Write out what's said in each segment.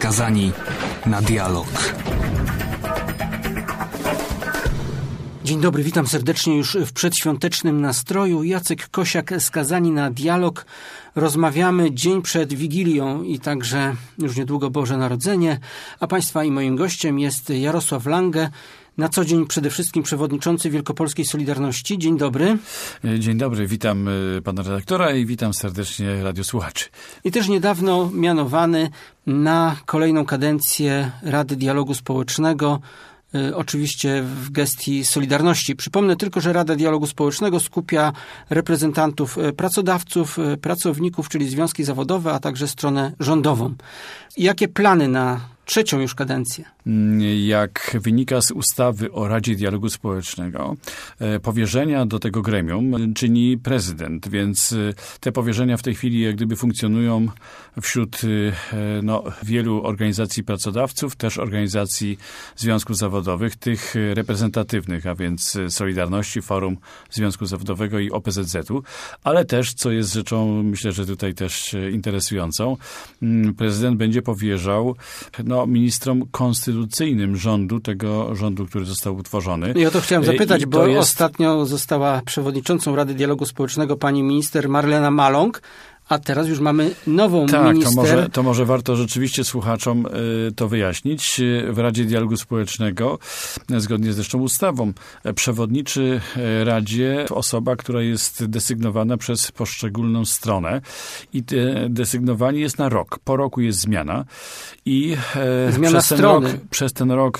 skazani na dialog. Dzień dobry, witam serdecznie już w przedświątecznym nastroju. Jacek Kosiak, skazani na dialog. Rozmawiamy dzień przed Wigilią i także już niedługo Boże Narodzenie, a Państwa i moim gościem jest Jarosław Lange, na co dzień przede wszystkim przewodniczący Wielkopolskiej Solidarności. Dzień dobry. Dzień dobry, witam pana redaktora i witam serdecznie radiosłuchaczy. I też niedawno mianowany na kolejną kadencję Rady Dialogu Społecznego, oczywiście w gestii Solidarności. Przypomnę tylko, że Rada Dialogu Społecznego skupia reprezentantów pracodawców, pracowników, czyli związki zawodowe, a także stronę rządową. Jakie plany na trzecią już kadencję? Jak wynika z ustawy o Radzie Dialogu Społecznego, powierzenia do tego gremium czyni prezydent, więc te powierzenia w tej chwili jak gdyby funkcjonują wśród wielu organizacji pracodawców, też organizacji związków zawodowych, tych reprezentatywnych, a więc Solidarności, Forum Związku Zawodowego i OPZZ-u, ale też, co jest rzeczą, myślę, że tutaj też interesującą, prezydent będzie powierzał ministrom konstytucyjnym rządu, tego rządu, który został utworzony. I o to chciałem zapytać, bo ostatnio została przewodniczącą Rady Dialogu Społecznego pani minister Marlena Maląg, a teraz już mamy nową minister. Tak, to może warto rzeczywiście słuchaczom to wyjaśnić. W Radzie Dialogu Społecznego, zgodnie z zresztą ustawą, przewodniczy Radzie osoba, która jest desygnowana przez poszczególną stronę i desygnowani jest na rok. Po roku jest zmiana i przez ten rok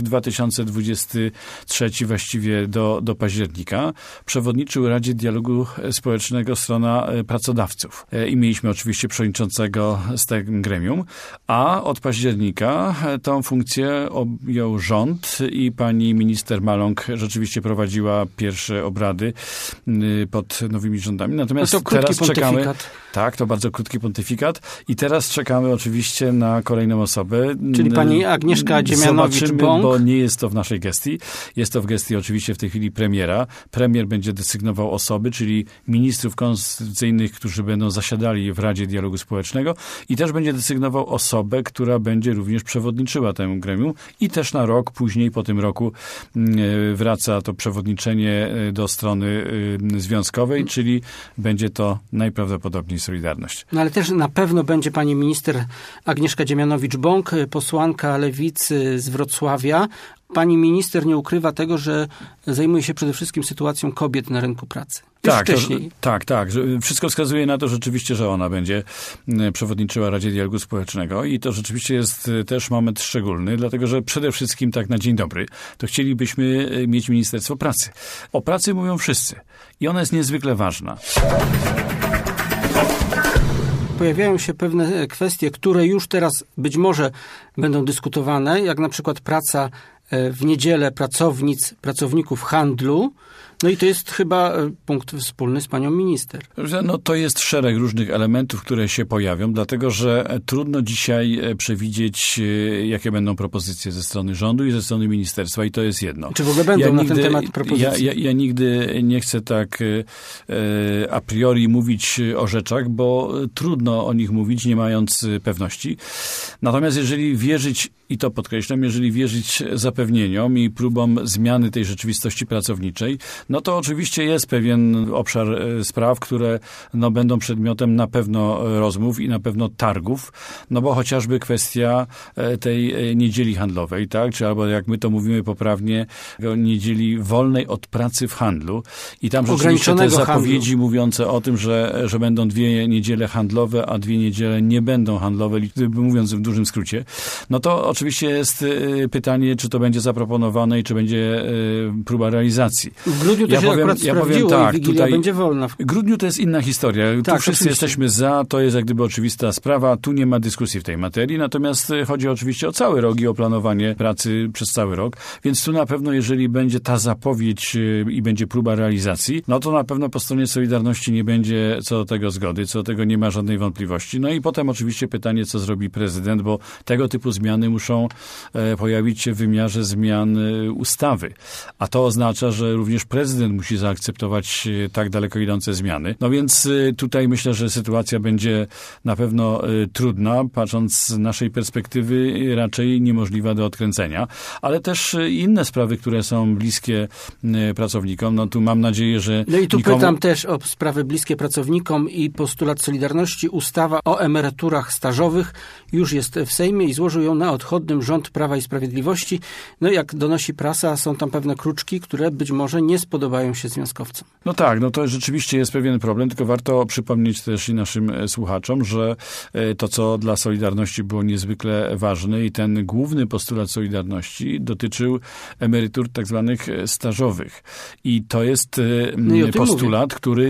2023 właściwie do października przewodniczył Radzie Dialogu Społecznego strona pracodawców. I mieliśmy oczywiście przewodniczącego z tego gremium, a od października tą funkcję objął rząd i pani minister Maląg rzeczywiście prowadziła pierwsze obrady pod nowymi rządami. Natomiast to teraz czekamy. Tak, to bardzo krótki pontyfikat i teraz czekamy oczywiście na kolejną osobę. Czyli pani Agnieszka Dziemianowicz-Bąk. Bo nie jest to w naszej gestii. Jest to w gestii oczywiście w tej chwili premiera. Premier będzie desygnował osoby, czyli ministrów konstytucyjnych, którzy będą zasiadali w Radzie Dialogu Społecznego i też będzie desygnował osobę, która będzie również przewodniczyła temu gremium i też na rok, później po tym roku wraca to przewodniczenie do strony związkowej, czyli będzie to najprawdopodobniej Solidarność. No ale też na pewno będzie pani minister Agnieszka Dziemianowicz-Bąk, posłanka Lewicy z Wrocławia. Pani minister nie ukrywa tego, że zajmuje się przede wszystkim sytuacją kobiet na rynku pracy. Tak. Wszystko wskazuje na to rzeczywiście, że ona będzie przewodniczyła Radzie Dialogu Społecznego i to rzeczywiście jest też moment szczególny, dlatego że przede wszystkim tak na dzień dobry to chcielibyśmy mieć Ministerstwo Pracy. O pracy mówią wszyscy i ona jest niezwykle ważna. Pojawiają się pewne kwestie, które już teraz być może będą dyskutowane, jak na przykład praca w niedzielę pracowników handlu. No i to jest chyba punkt wspólny z panią minister. To jest szereg różnych elementów, które się pojawią, dlatego że trudno dzisiaj przewidzieć, jakie będą propozycje ze strony rządu i ze strony ministerstwa i to jest jedno. Czy w ogóle będą na ten temat propozycje? Ja nigdy nie chcę tak a priori mówić o rzeczach, bo trudno o nich mówić, nie mając pewności. Natomiast jeżeli wierzyć, i to podkreślam, jeżeli wierzyć zapewnieniom i próbom zmiany tej rzeczywistości pracowniczej, no to oczywiście jest pewien obszar spraw, które będą przedmiotem na pewno rozmów i na pewno targów, bo chociażby kwestia tej niedzieli handlowej, tak, czy albo jak my to mówimy poprawnie, niedzieli wolnej od pracy w handlu i tam rzeczywiście te zapowiedzi handlu mówiące o tym, że będą 2 niedziele handlowe, a 2 niedziele nie będą handlowe, mówiąc w dużym skrócie, no to oczywiście jest pytanie, czy to będzie zaproponowane i czy będzie próba realizacji. W grudniu to się akurat sprawdziło i Wigilia będzie wolna. W grudniu to jest inna historia. Tu wszyscy jesteśmy za, to jest jak gdyby oczywista sprawa. Tu nie ma dyskusji w tej materii, natomiast chodzi oczywiście o cały rok i o planowanie pracy przez cały rok, więc tu na pewno, jeżeli będzie ta zapowiedź i będzie próba realizacji, no to na pewno po stronie Solidarności nie będzie co do tego zgody, co do tego nie ma żadnej wątpliwości. No i potem oczywiście pytanie, co zrobi prezydent, bo tego typu zmiany muszą muszą pojawić się w wymiarze zmian ustawy. A to oznacza, że również prezydent musi zaakceptować tak daleko idące zmiany. No więc tutaj myślę, że sytuacja będzie na pewno trudna, patrząc z naszej perspektywy raczej niemożliwa do odkręcenia, ale też inne sprawy, które są bliskie pracownikom. No tu mam nadzieję, że no i tu pytam też o sprawy bliskie pracownikom i postulat Solidarności. Ustawa o emeryturach stażowych już jest w Sejmie i złożył ją na odchodnym rząd Prawa i Sprawiedliwości. No jak donosi prasa, są tam pewne kruczki, które być może nie spodobają się związkowcom. No tak, no to rzeczywiście jest pewien problem, tylko warto przypomnieć też i naszym słuchaczom, że to, co dla Solidarności było niezwykle ważne i ten główny postulat Solidarności dotyczył emerytur tak zwanych stażowych. I to jest postulat,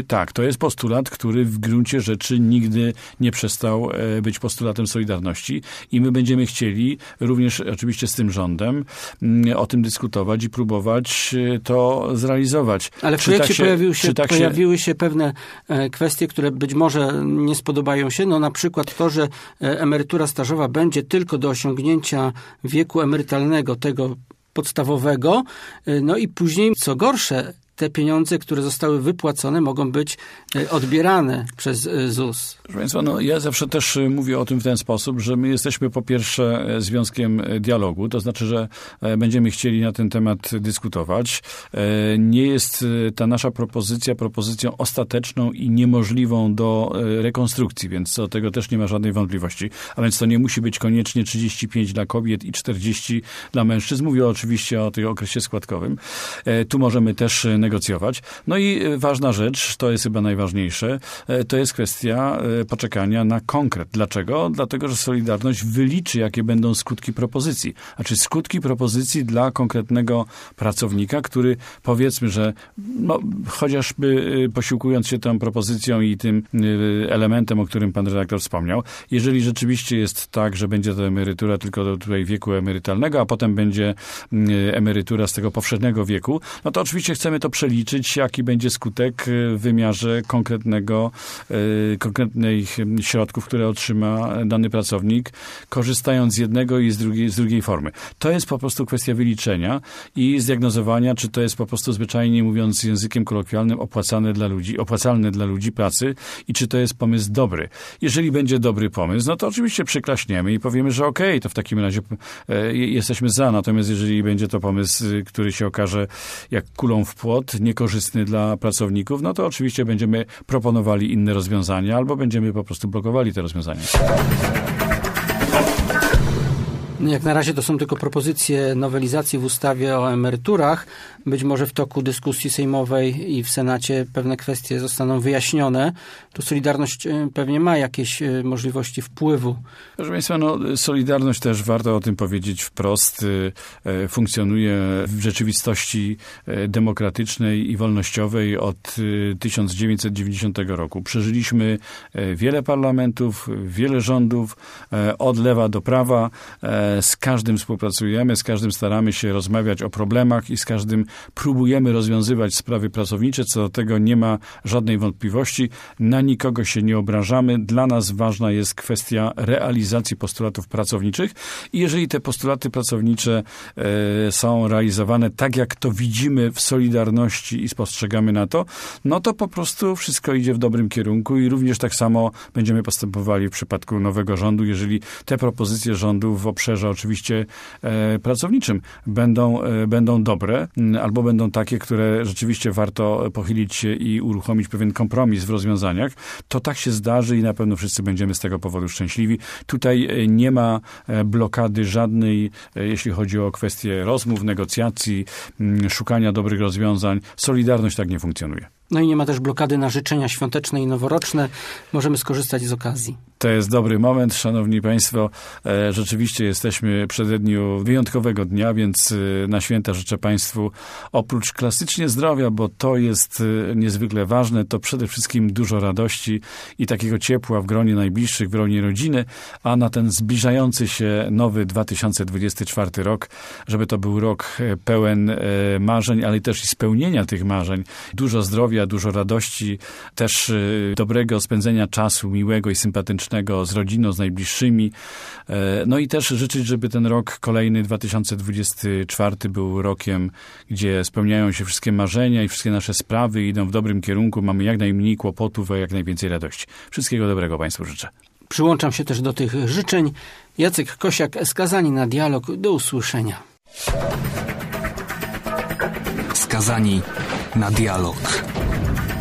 który w gruncie rzeczy nigdy nie przestał być postulatem Solidarności i my będziemy chcieli również oczywiście z tym rządem o tym dyskutować i próbować to zrealizować. Ale w projekcie pojawiły się pewne kwestie, które być może nie spodobają się. No na przykład to, że emerytura stażowa będzie tylko do osiągnięcia wieku emerytalnego, tego podstawowego, no i później, co gorsze, te pieniądze, które zostały wypłacone, mogą być odbierane przez ZUS. Proszę Państwa, no ja zawsze też mówię o tym w ten sposób, że my jesteśmy po pierwsze związkiem dialogu, to znaczy, że będziemy chcieli na ten temat dyskutować. Nie jest ta nasza propozycja propozycją ostateczną i niemożliwą do rekonstrukcji, więc co do tego też nie ma żadnej wątpliwości. A więc to nie musi być koniecznie 35 dla kobiet i 40 dla mężczyzn. Mówię oczywiście o tym okresie składkowym. Tu możemy też negocjować. No i ważna rzecz, to jest chyba najważniejsze, to jest kwestia poczekania na konkret. Dlaczego? Dlatego, że Solidarność wyliczy, jakie będą skutki propozycji. Znaczy skutki propozycji dla konkretnego pracownika, który powiedzmy, że no, chociażby posiłkując się tą propozycją i tym elementem, o którym pan redaktor wspomniał, jeżeli rzeczywiście jest tak, że będzie to emerytura tylko do tutaj wieku emerytalnego, a potem będzie emerytura z tego powszechnego wieku, no to oczywiście chcemy to przeliczyć, jaki będzie skutek w wymiarze konkretnych środków, które otrzyma dany pracownik, korzystając z jednego i z drugiej formy. To jest po prostu kwestia wyliczenia i zdiagnozowania, czy to jest po prostu zwyczajnie mówiąc językiem kolokwialnym opłacalne dla ludzi pracy i czy to jest pomysł dobry. Jeżeli będzie dobry pomysł, no to oczywiście przyklaśniemy i powiemy, że okej, to w takim razie jesteśmy za. Natomiast jeżeli będzie to pomysł, który się okaże jak kulą w płot, niekorzystny dla pracowników, no to oczywiście będziemy proponowali inne rozwiązania albo będziemy po prostu blokowali te rozwiązania. Jak na razie to są tylko propozycje nowelizacji w ustawie o emeryturach. Być może w toku dyskusji sejmowej i w Senacie pewne kwestie zostaną wyjaśnione. Tu Solidarność pewnie ma jakieś możliwości wpływu. Proszę Państwa, no Solidarność też, warto o tym powiedzieć wprost, funkcjonuje w rzeczywistości demokratycznej i wolnościowej od 1990 roku. Przeżyliśmy wiele parlamentów, wiele rządów, od lewa do prawa. Z każdym współpracujemy, z każdym staramy się rozmawiać o problemach i z każdym próbujemy rozwiązywać sprawy pracownicze. Co do tego nie ma żadnej wątpliwości. Na nikogo się nie obrażamy. Dla nas ważna jest kwestia realizacji postulatów pracowniczych i jeżeli te postulaty pracownicze są realizowane tak, jak to widzimy w Solidarności i spostrzegamy na to, no to po prostu wszystko idzie w dobrym kierunku i również tak samo będziemy postępowali w przypadku nowego rządu, jeżeli te propozycje rządu w obszarze oczywiście pracowniczym będą dobre, albo będą takie, które rzeczywiście warto pochylić się i uruchomić pewien kompromis w rozwiązaniach, to tak się zdarzy i na pewno wszyscy będziemy z tego powodu szczęśliwi. Tutaj nie ma blokady żadnej, jeśli chodzi o kwestie rozmów, negocjacji, szukania dobrych rozwiązań. Solidarność tak nie funkcjonuje. No i nie ma też blokady na życzenia świąteczne i noworoczne. Możemy skorzystać z okazji. To jest dobry moment, szanowni państwo. Rzeczywiście jesteśmy w przededniu wyjątkowego dnia, więc na święta życzę państwu oprócz klasycznie zdrowia, bo to jest niezwykle ważne, to przede wszystkim dużo radości i takiego ciepła w gronie najbliższych, w gronie rodziny, a na ten zbliżający się nowy 2024 rok, żeby to był rok pełen marzeń, ale też i spełnienia tych marzeń. Dużo zdrowia, dużo radości, też dobrego spędzenia czasu, miłego i sympatycznego społecznego, z rodziną, z najbliższymi. No i też życzyć, żeby ten rok kolejny, 2024, był rokiem, gdzie spełniają się wszystkie marzenia i wszystkie nasze sprawy idą w dobrym kierunku. Mamy jak najmniej kłopotów, a jak najwięcej radości. Wszystkiego dobrego Państwu życzę. Przyłączam się też do tych życzeń. Jacek Kosiak, Skazani na dialog. Do usłyszenia. Skazani na dialog.